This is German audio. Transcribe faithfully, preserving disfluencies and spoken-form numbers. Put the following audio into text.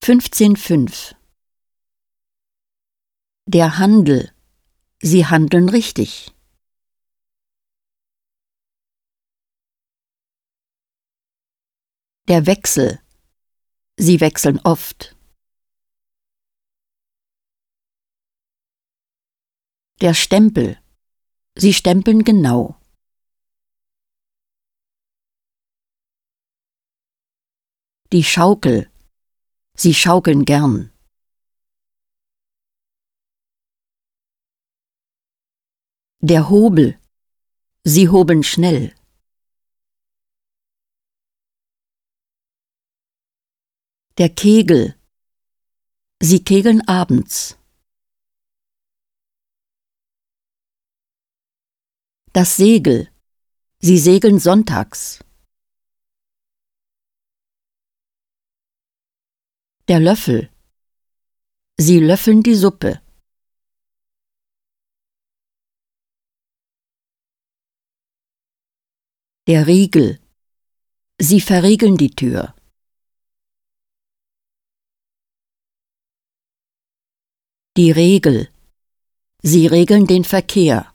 fünfzehn Komma fünf. Der Handel. Sie handeln richtig. Der Wechsel. Sie wechseln oft. Der Stempel. Sie stempeln genau. Die Schaukel. Sie schaukeln gern. Der Hobel. Sie hobeln schnell. Der Kegel. Sie kegeln abends. Das Segel. Sie segeln sonntags. Der Löffel. Sie löffeln die Suppe. Der Riegel. Sie verriegeln die Tür. Die Regel. Sie regeln den Verkehr.